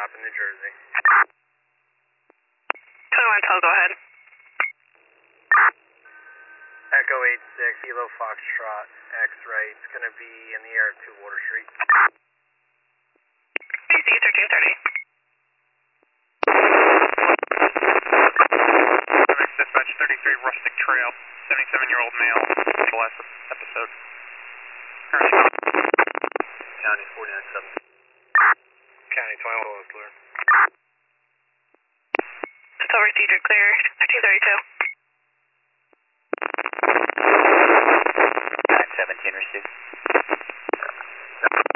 stop in New Jersey. 2112, go ahead. Echo 86, Kilo Foxtrot, X-ray. It's going to be in the air at 2 Water Street. AC 1330. Dispatch 33 Rustic Trail, 77-year-old male, last episode. County 497. County 21 is clear. Silver Cedar clear, 1332. 917 received.